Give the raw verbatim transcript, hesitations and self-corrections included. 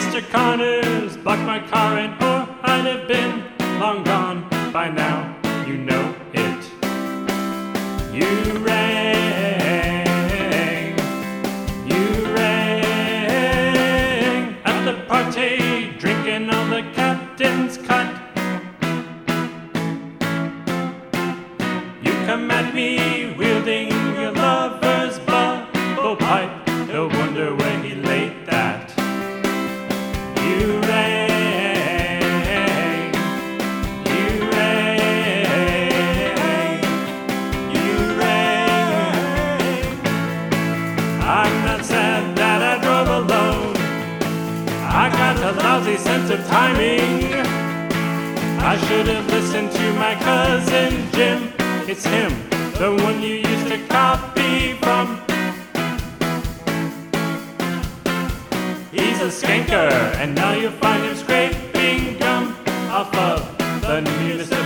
Mister Connors blocked my car and or I'd have been long gone by now. You know it. You rang, you rang at the party, drinking on the captain's cut. You come at me wielding your lover's bubble pipe. No wonder where he laid that. You rang, you rang, you rang. I'm not sad that I drove alone. I got a lousy sense of timing. I should have listened to my cousin Jim. It's him, the one you used to copy from. He's a skanker, and now you find him scraping gum off of the new Mister